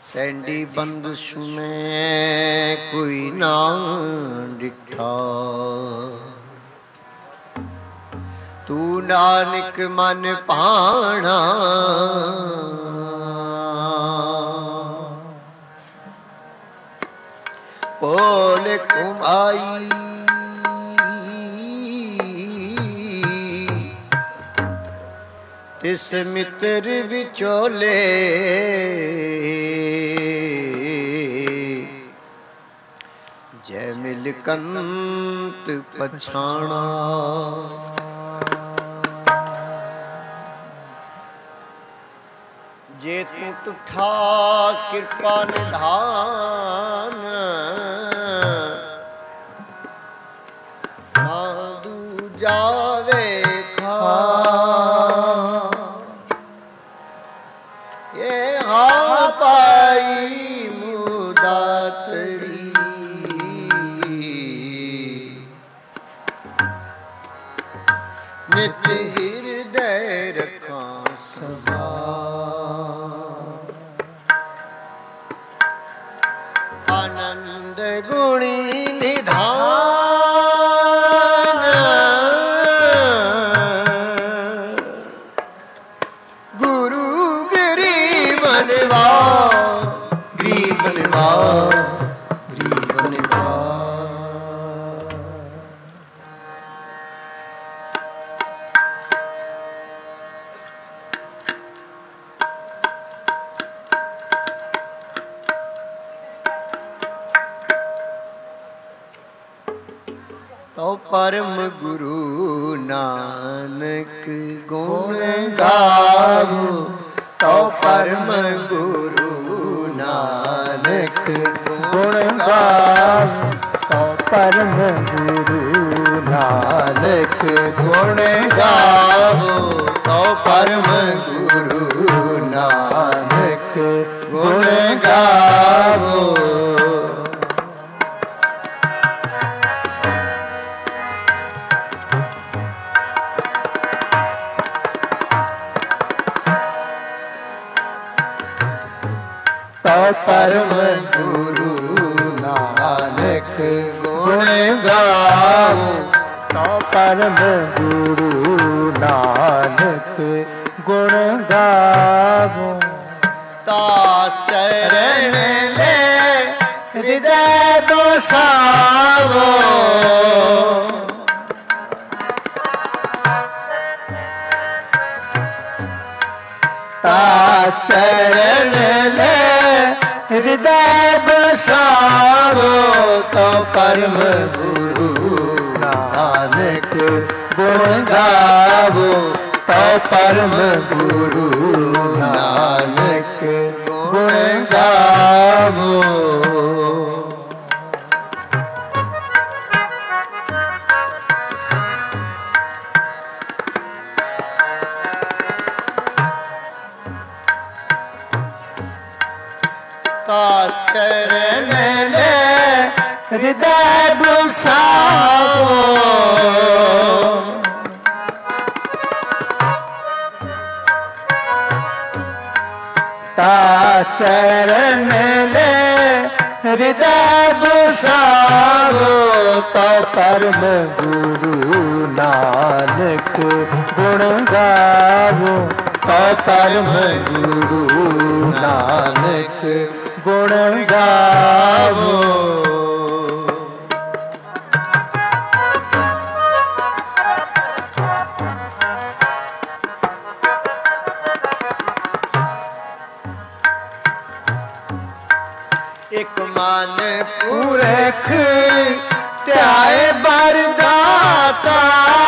Sandy बंद सुने कोई ना डिठा, तू नानक मन पाना बोल कुमाई तिस मित्र विचोले जय मिल कंत पछाणा। जे तू तुठा कृपा निधान ना दूजावे खा, ये हाँ पाई मुदातड़ी नित हृदय रखा सदा। आनंद गुणी निधान गुरु गरीब निवा, गरीब निवा, गरीब निवा। तो परम गुरु नानक गुण गावो, तो परम गुरु नानक गुण गावो, तो परम गुरु नानक गुण गावो, तो परम गुरु नानक गुण गावो। तो परम गुरु नानक गुण गावो, तो परम गुरु नानक गुण गावो। ता शरण ले हृदय बसावो, ता शरण ले हृदय बसावो, तो परम गुरु नानक गुण गावो, तो परम गुरु नानक गुण गावो। ता शरण ले हृदय बसावो, ता शरण ले हृदय बसावो, तो परम गुरु नानक गुण गावो, तो परम गुरु नानक गुण गावो। एक मान पुरख त्याए बरदाता,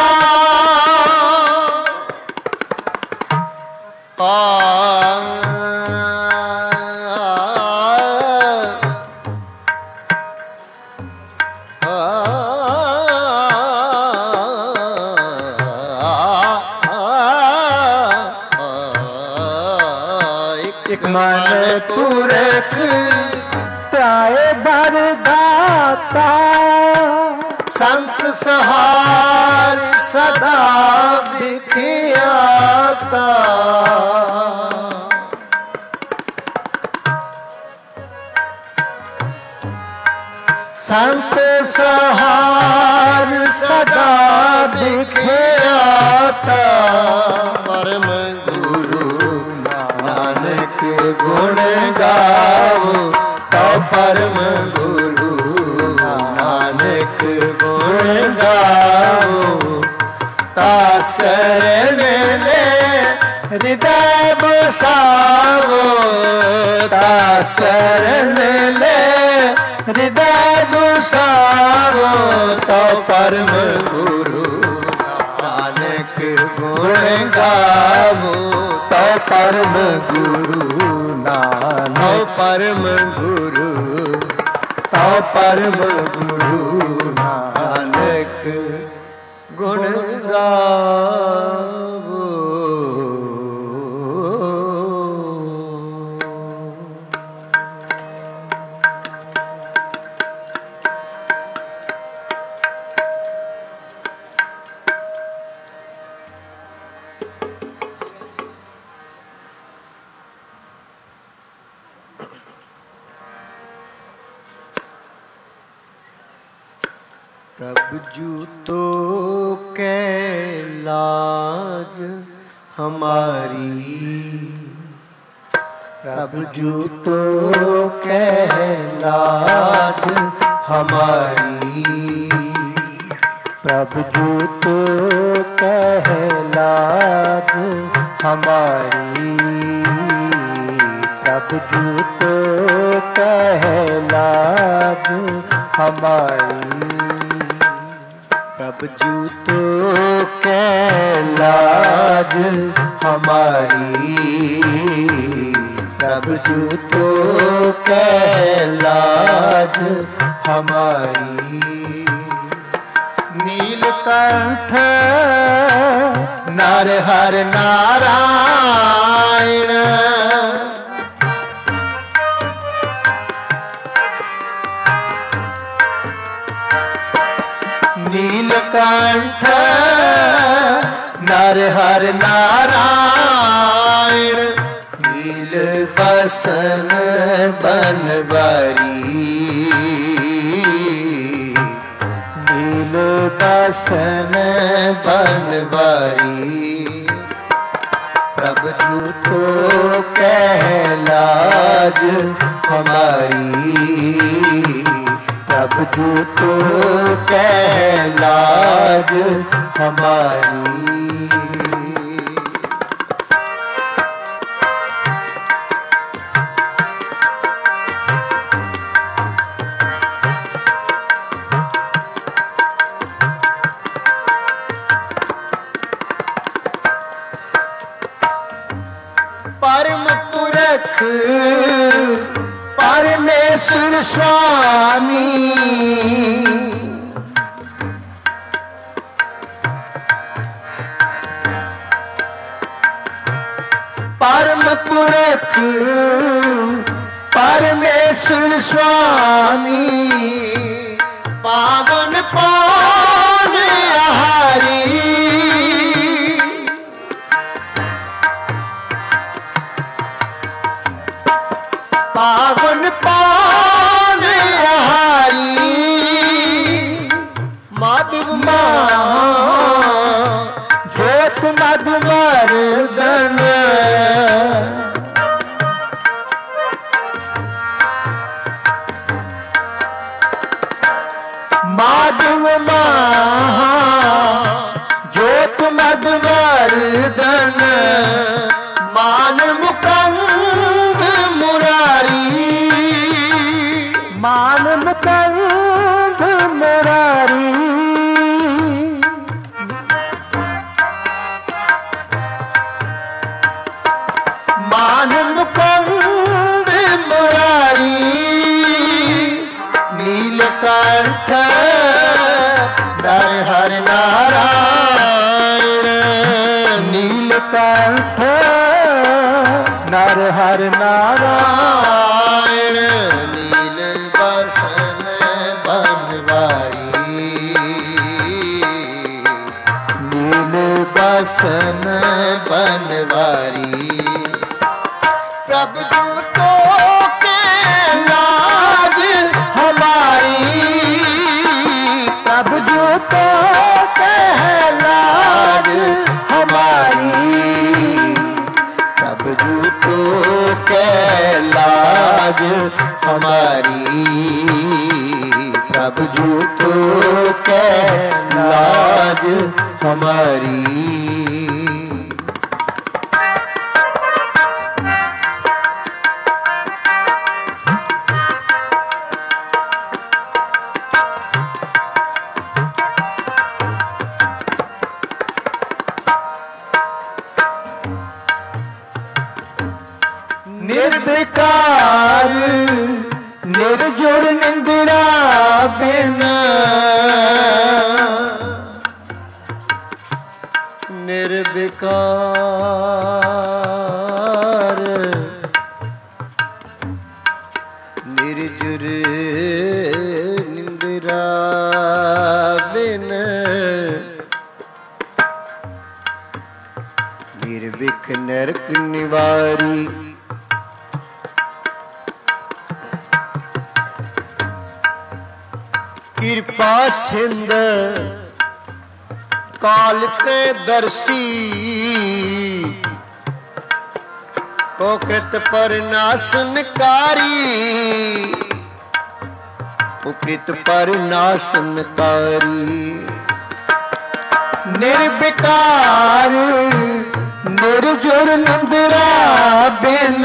एक मन पुरख त्याए बरदाता, संत सहार सदा बिखियाता। संत सहार सदा दिखयाता। परम गुरु नानक गुण गाओ तो परम गुरु नानक गुण गाओ। ता शरण ले हृदय बसाओ ता शरण ले हृदय बसाओ। तो परम गुरु नानक गुण गाओ तो परम गुरु नानक परम गुरु तो परम गुरु नानक गुण गाओ। प्रभु जू तो कैलाज हमारी। प्रभु जू तो कैलाज हमारी। प्रभु जू तो कैलाज हमारी। प्रभु जू तो कैलाज हमारी। प्रभु जू तो कैलाज हमारी। प्रभु जू तो कैलाज हमारी। नीलकंठ नर हर नारायण। नीलकंठ नर हर नारायण। नील बसन बनवारी। नील बसन बनवारी। प्रभु जू तो कैलाज हमारी। प्रभु जू तो कैलाज हमारी। परम पुरख परमेश्वर स्वामी। परम पुरख परमेश्वर स्वामी। पावन पावन आहारी। पावन पावन आहारी। माधव ज्योत मधुवर्धन। माधव ज्योत मधुवर्धन। मान मुकुंद मुरारी। मान मुकुंद मुरारी। मान मुकुंद मुरारी। नीलकंठ नर हर नारायण। नीलकंठ नर हर नारायण। नील बसन बनवारी। नील बसन बनवारी। प्रभु जू तो कैलाज हमारी। तो कै लाज हमारी, प्रभु जू तो कै लाज हमारी। निर्विकार निर्जुर निंद्रा बिना, निर्विकार निर्जुर निंद्रा बिना, निर्विक नरक निवारी। कृपा सिंध काल के दर्शी, को कृत पर नाशनकारी, को कृत पर नाशनकारी। निर्विकार निर्जुर निंद्रा बिन,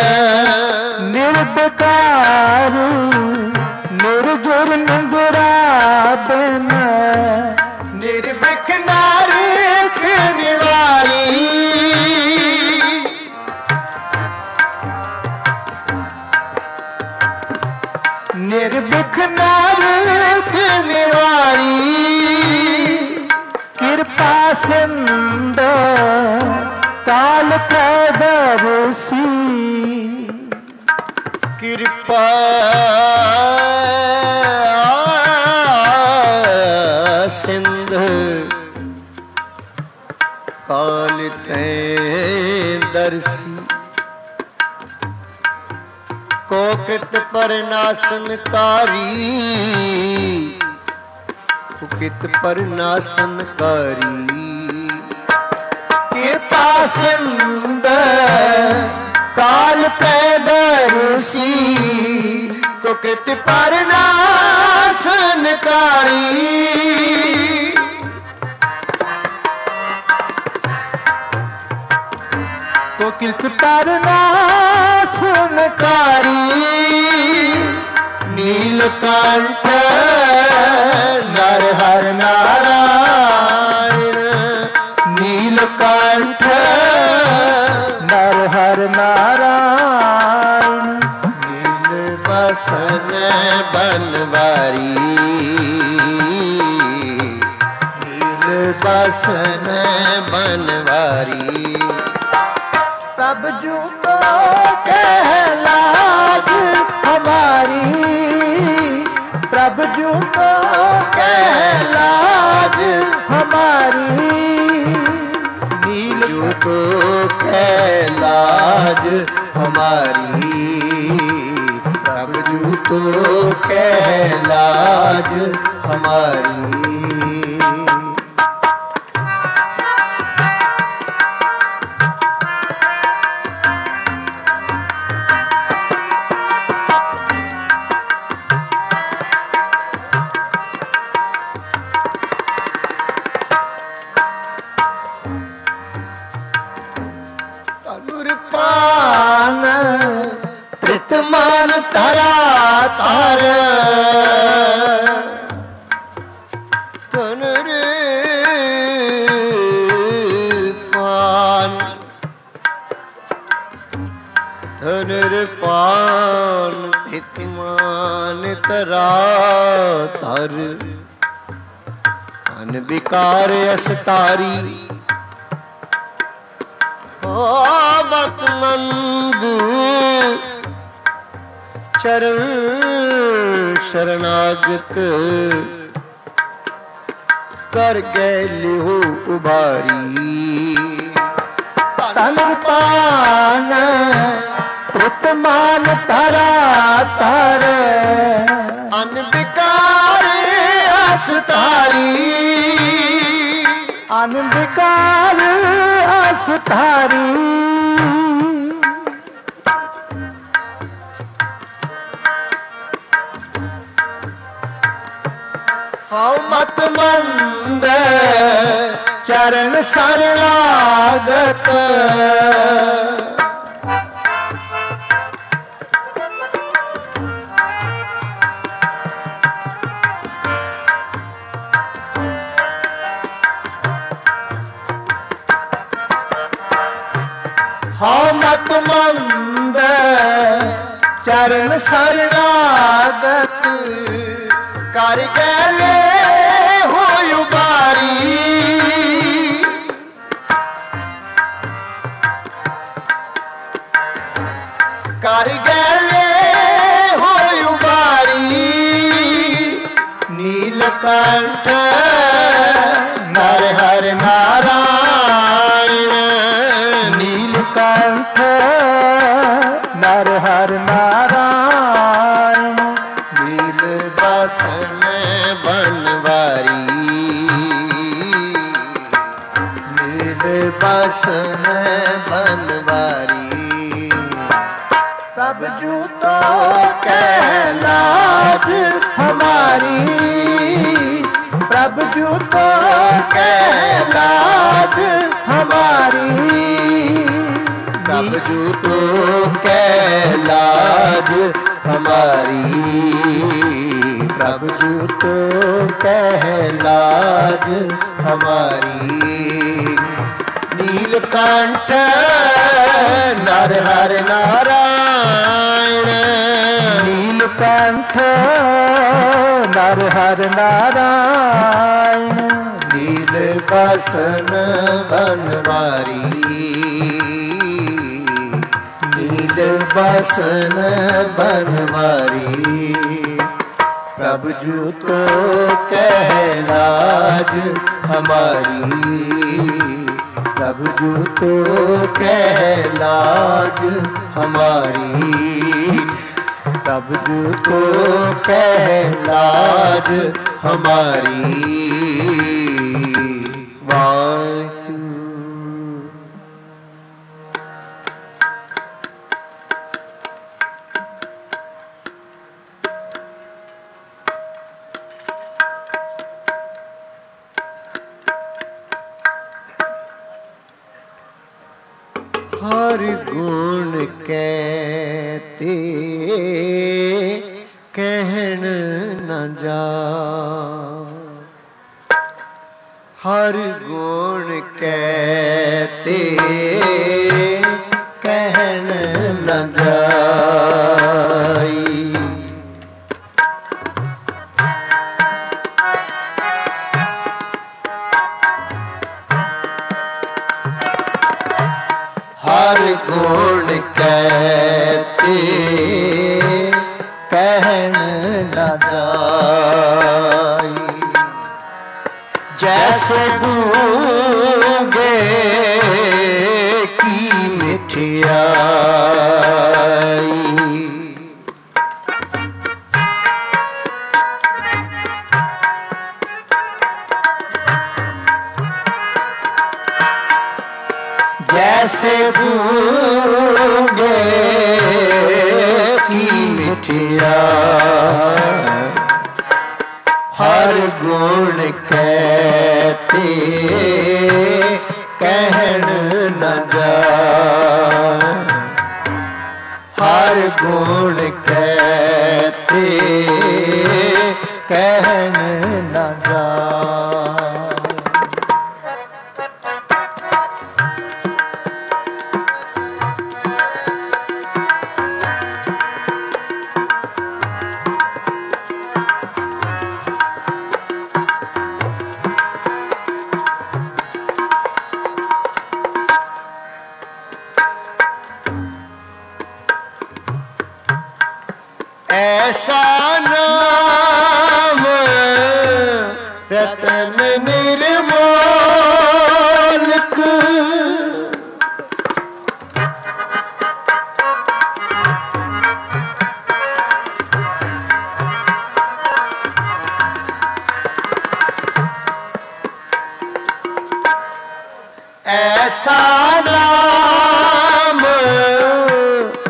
निर्विकार निर्जुर निंद्रा बिन, निर्विक नारक निवारी। निर्विक नारक निवारी। कृपा सिंध काल प्रदर्शी, कृपा सिंध काल के दर्शी, को कृत पर नाशनकारी, को कृत पर नाशनकारी। कृपा सिंध काल के दर्शी, को कृत पर नाशनकारी। को कृत पर नाशनकारी। नीलकंठ नरहर नारायण, नीलकंठ नरहर नारायण। नील बसन बनवारी, नील बसन बनवारी। प्रभु जू तो कह लाज हमारी, प्रभु जू तो कह लाज हमारी। नील जू तो कह लाज हमारी, प्रभु जू तो कह लाज हमारी। मान तारा तार तन रे पान, तन रे पान तित मान तारा तार। अनविकार अस्तारी आवत मंद, चरण शरणागत कर गए लिहो उभारी। तन पान कृतमान तारा तार, अनविकार अस्तारी, अनविकार अस्तारी। चरण शरणागत। हाँ मत मंद चरण शरणागत, कर गए हो उबारी। कर गए हो उबारी, नीलकंठ नर हर नारायण। नीलकंठ नर हर नारायण, नील बसन बनवारी। नील बसन बनवारी, प्रभु जू तो कैलाज हमारी। प्रभु जू तो कैलाज हमारी। प्रभु जू तो कैलाज हमारी। प्रभु जू तो कैलाज हमारी। नीलकंठ नर हर नारायण। नीलकंठ नर हर नारायण, नील बसन बनवारी। नील बसन बनवारी, प्रभु जू तो कैलाज हमारी। प्रभु जू तो कैलाज हमारी। प्रभु जू तो कैलाज हमारी। वाहिगुरू। हर गुण कहते कहन न जा। हर गुण कहते कहन न जाई। हर गुण कहते कहन न जाई। जैसे गूंगे की मिठाई। जैसे गूंगे की मिठाई। हर गुण कहते कहन न जाए। हर गुण कहते कहन न जाए। ऐसा नाम रतन निर्मोलक। ऐसा नाम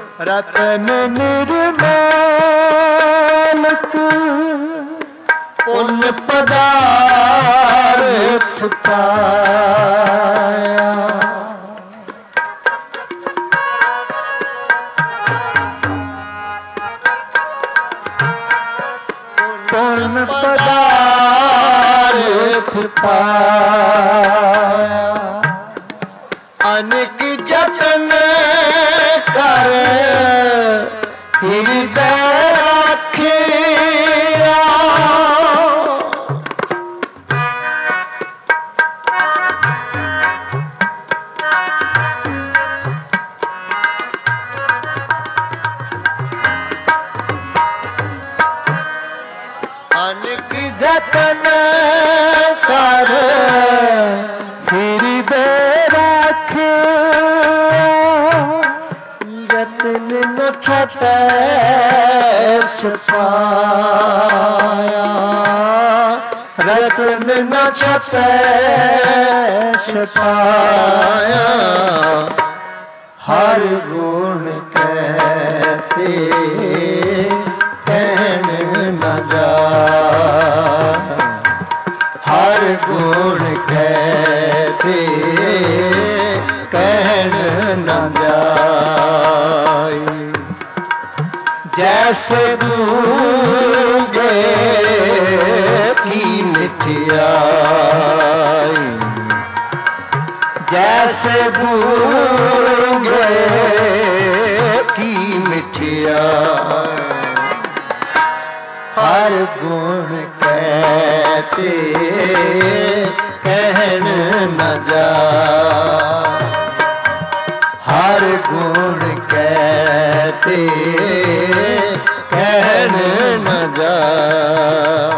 रतन निर्मोलक। पुन पदार्थ पाया। पुन पदार्थ पाया। अनेक जतन कर हृदय राखिया। अनेक जतन कर हृदय राखिया। यत्न न छपै छपाया। रत्न न छपै छपाया। हर गुण कहते कहन न जाए। हर गुण कहते कहन न जाए। जैसे गूंगे की मिठाई। जैसे गूंगे की मिठाई। हर गुण कहते कहन न जाए। हर गुण कहते कहन न जाए।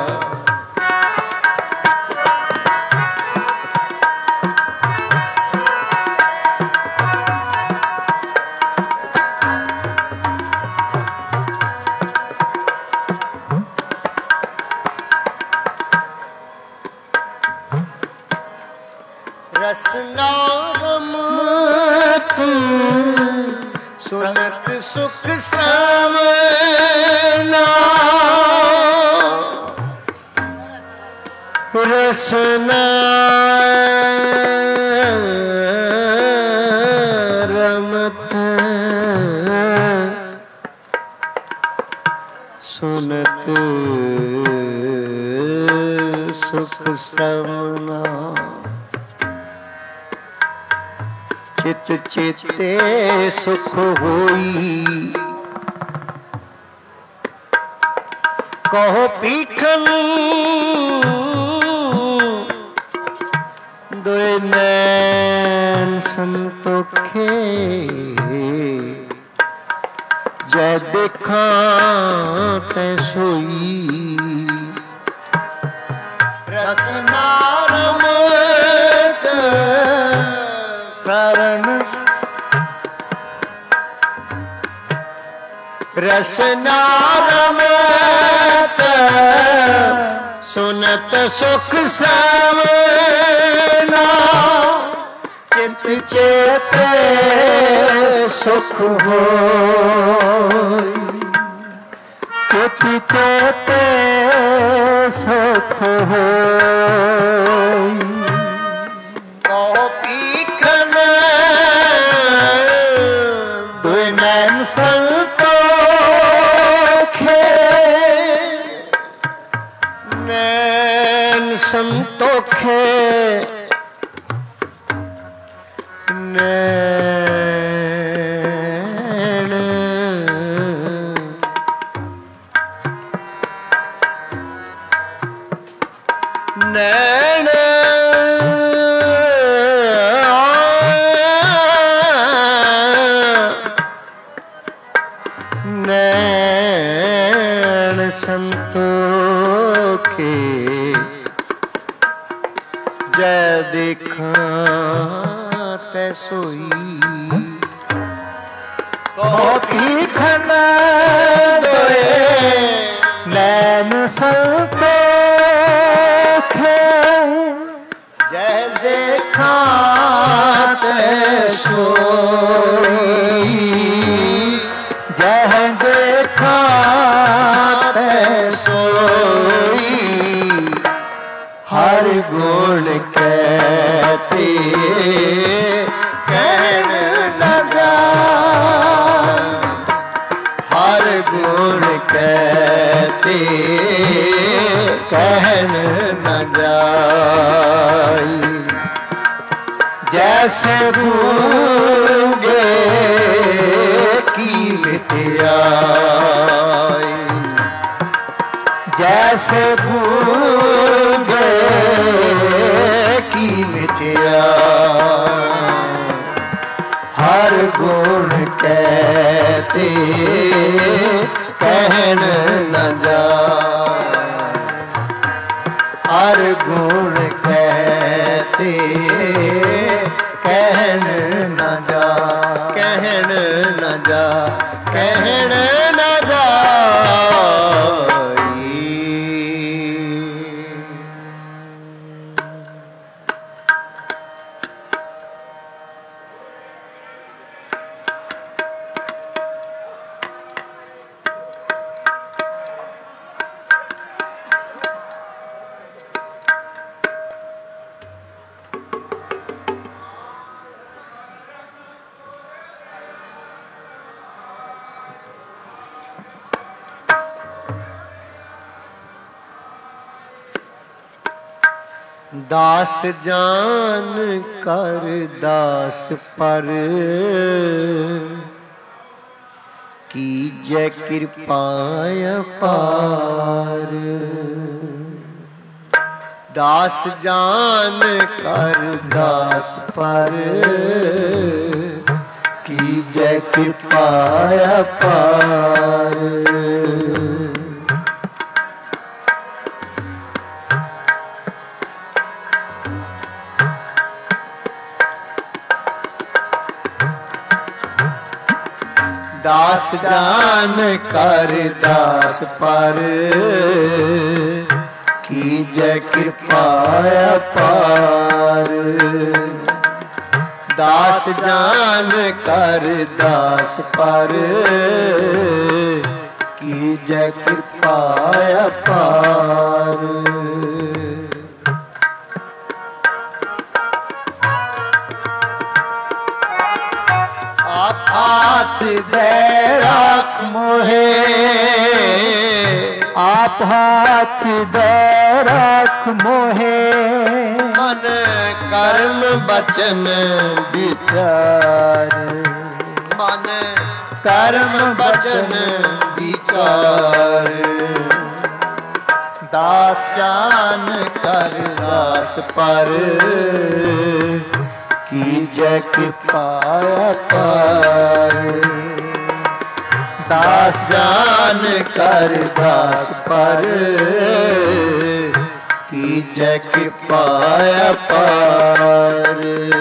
रसना रमत सुनत सुख सामना। रसना रमत सुनत सुख सामना। चित चेते सुख होई। कहो पीखन दोए नैन संतोखे। जै देखा तै सोई। रसना रमत शरण। रसना रमत सुनत सुख सामना। चित चेते सुख होई। चित चेते सुख होई। संतोखे नैन नैन नैन संतोखे। जै देखा तै सोई। पीखन दोए नैन संतोखे। जै देखा तै सोई। जै देखा तै सोई। जैसे भूगे की मिठाई, जैसे भूगे की मिठाई, हर गुण कहते कहन न जाए, हर गुण कहते कहन न जा, कहन न जा, कहन न जाई। दास जान कर दास पर कीजय कृपा अपार, दास जान कर दास पर कीजय कृपा अपार। दास जान कर दास पर कीजय कृपा अपार, दास जान कर दास पर कीजय कृपा अपार। हाथ दे राख मोहे, आप हाथ दे राख मोहे, मन कर्म बचन विचार, मन कर्म बचन विचार। दास जान कर दास पर कीजय कृपा अपार, दास जान कर दास पर कीजय कृपा अपार।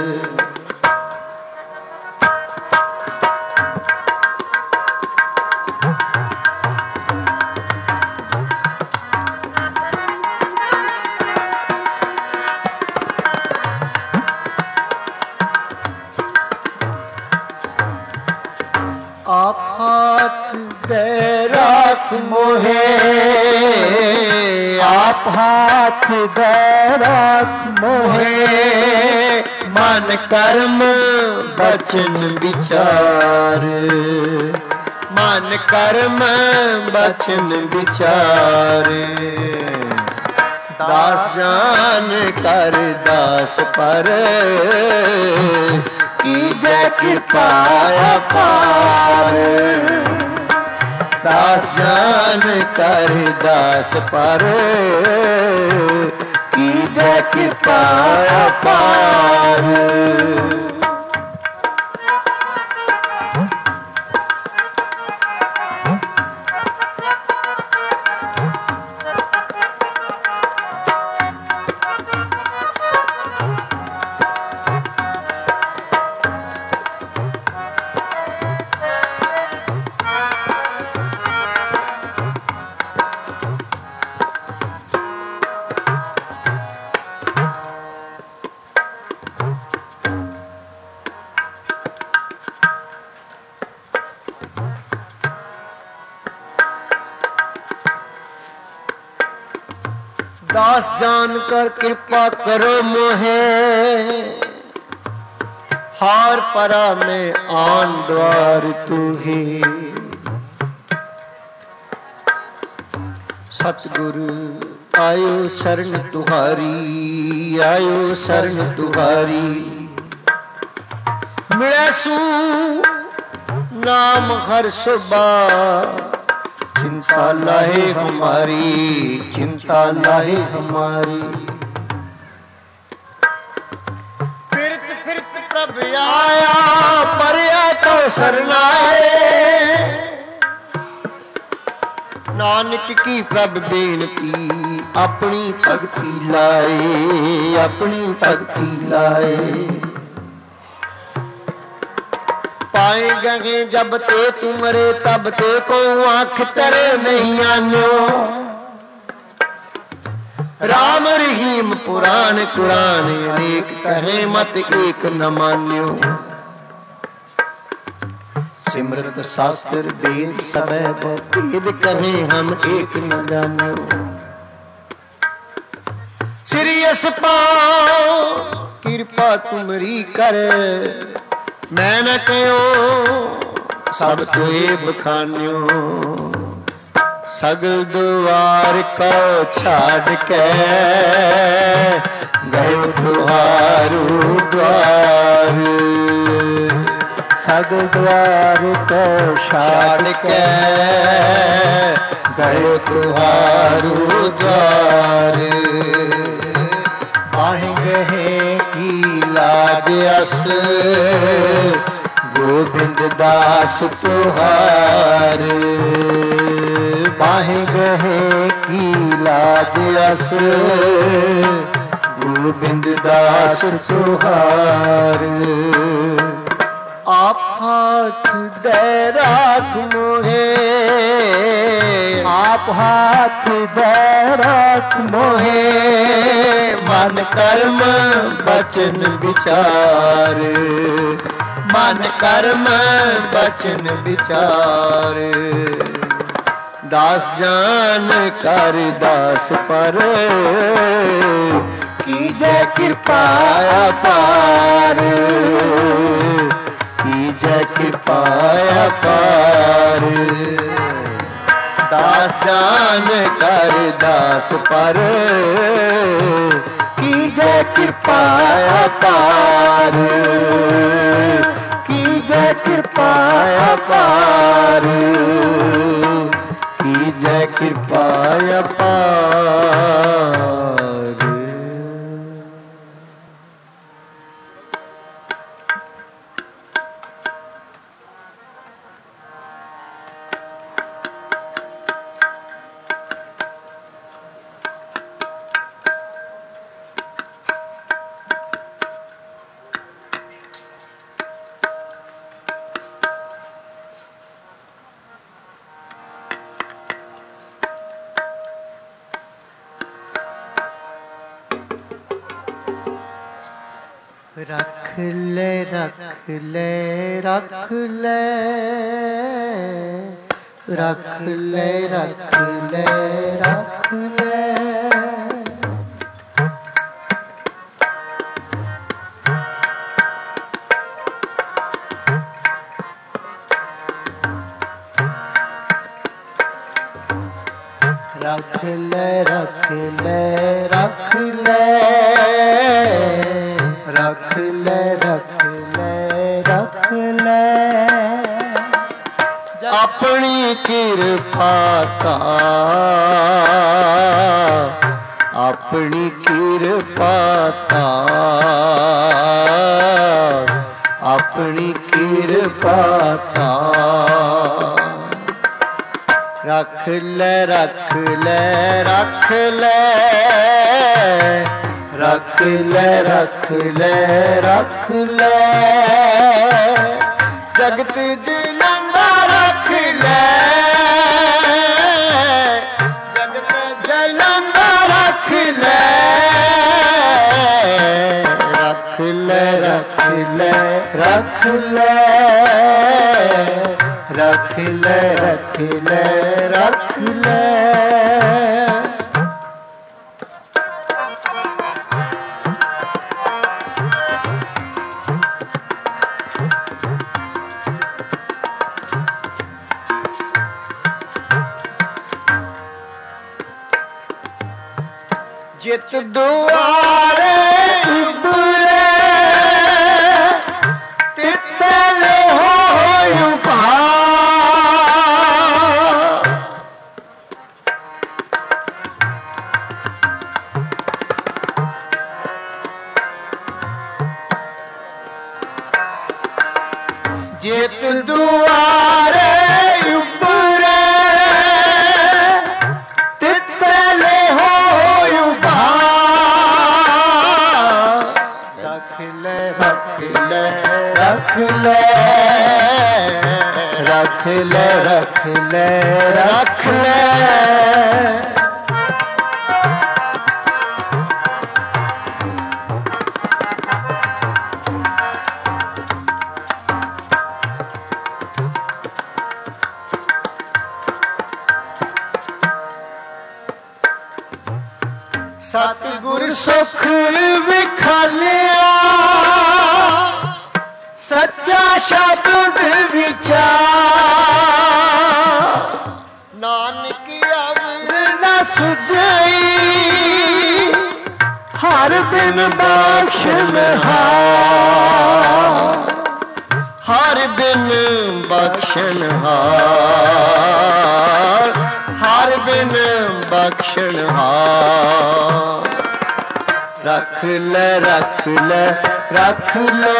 आप हाथ दे राख मोहे, आप हाथ दे राख मोहे, मन कर्म बचन विचार, मन कर्म बचन विचार। दास जान कर दास पर कीजय कृपा अपार, दास जान कर दास पर कीजय कृपा अपार। दास जानकर कृपा करो मोहे, हार परा में आन द्वार तू ही। सतगुरु आयो शरण तुहारी, आयो शरण तुहारी। मिले सू नाम हर सुबह, चिंता लाहे हमारी, चिंता लाहे हमारी। फिरत फिरत प्रभ आया, परया तो सरनाए, नानक की प्रभ बेनती, अपनी भगती लाए, अपनी भगती लाए। पाए गए जब ते तुमरे, तब ते को आँख तेरे नहीं आन्यो। राम रहीम पुराण कुरान, अनेक कहे मत एक न मान्यो। सिमरत शास्त्र वेद सबे भेद, कहे हम एक न जान्यो। श्री अस पाओ कृपा तुमरी कर, मैं न कहो सब तुए बखान्यो। सगल द्वार को छाड़ के, गयो तुहारू द्वार। सगल द्वार को छाड़ के, गयो तुहारू द्वार। आहेंगे की लाज अस, गोविंद दास तुहार। बाहें गहे की लाज अस, गोविंद दास तुहार। आप हाथ दे राख मोहे, आप हाथ दे राख मोहे। मन कर्म बचन विचार, मन कर्म बचन विचार। दास जान कर दास पर, कीजै कृपा अपार, कीजै कृपा अपार। दास जान कर दास पर, कीजै कृपा अपार, कीजै कृपा अपार, कीजै कृपा अपार। रख ले रख ले रख ले, रख ले रख ले रख ले। रख ले रख ले रख ले, रख ले रख ले रख ले। अपनी कृपा का, अपनी कृपा का, अपनी कृपा का। रख ले रख ले रख ले, रख ले रख ले रख ले। जगत जिलंदा रख ले, जगत जिलंदा रख ले। रख ले रख ले रख ले, रख ले रख ले रख ले। जित दुआरे उबरे, तित रख ले रख ले रख ले। सतगुर सुख विखालिया सच्चा शब्द विचार, नानक अवर न सुझई हर बिन बख्शनहार, हर बिन बख्शनहार, हर बिन बख्शनहार। रख ले रख ले रख ले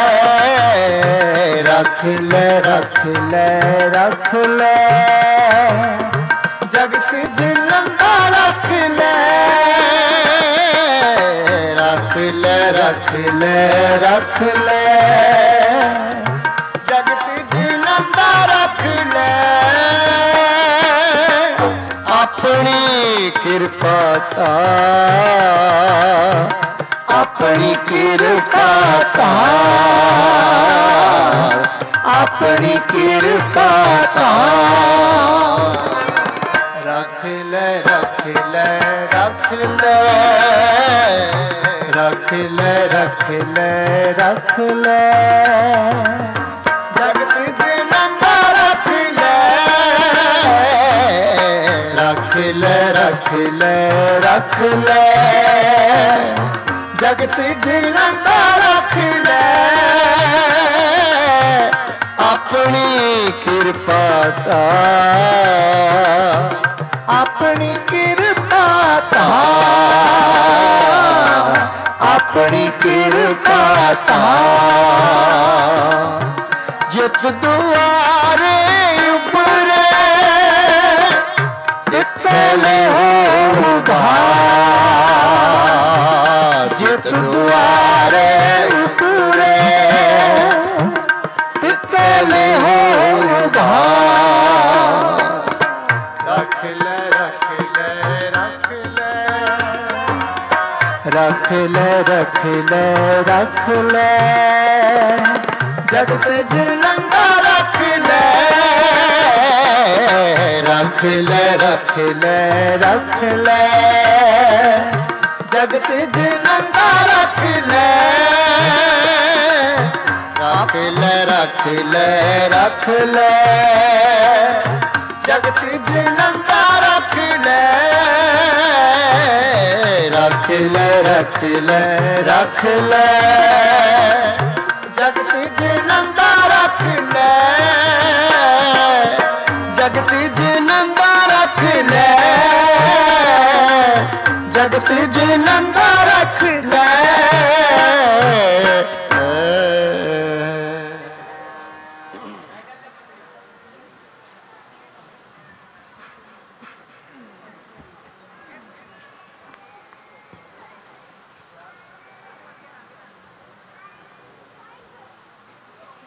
रख ले रख ले रख ले, जगत जिलंदा रख ले रख ले रख ले रख ले, जगत जिलंदा रख ले। अपनी कृपा का अपनी कृपा का अपनी कृपा का। रख ले रख ले रख ले रख ले रख ले रख ले, जगत जिलंदा रख ले रख ले रख ले रख ले, जगत जिलंदा रख ले। अपनी कृपा का अपनी कृपा का अपनी कृपा का। जित दुआरे उपरे तितले हो उधार, जित दुआरे उपरे तितले हो उधार। रख ले रख ले रख ले रख ले रख ले रख ले, जगत जिलंदा रख ले रख ले रख ले रख ले, जगत जिलंदा रख ले रख ले रख ले रख ले, जगत जिलंदा रख ले रख ले रख ले रख ले, जगत जिलंदा रख ले जगत जिलंदा रख ले जगत जिलंदा